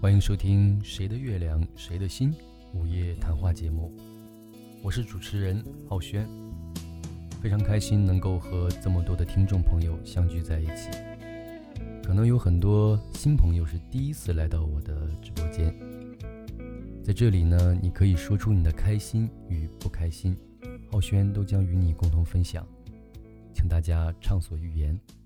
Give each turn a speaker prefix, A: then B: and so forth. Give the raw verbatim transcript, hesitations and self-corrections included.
A: 欢迎收听《谁的月亮谁的心》午夜谈话节目，我是主持人浩轩，非常开心能够和这么多的听众朋友相聚在一起。可能有很多新朋友是第一次来到我的直播间，在这里呢，你可以说出你的开心与不开心，浩轩都将与你共同分享，请大家畅所欲言。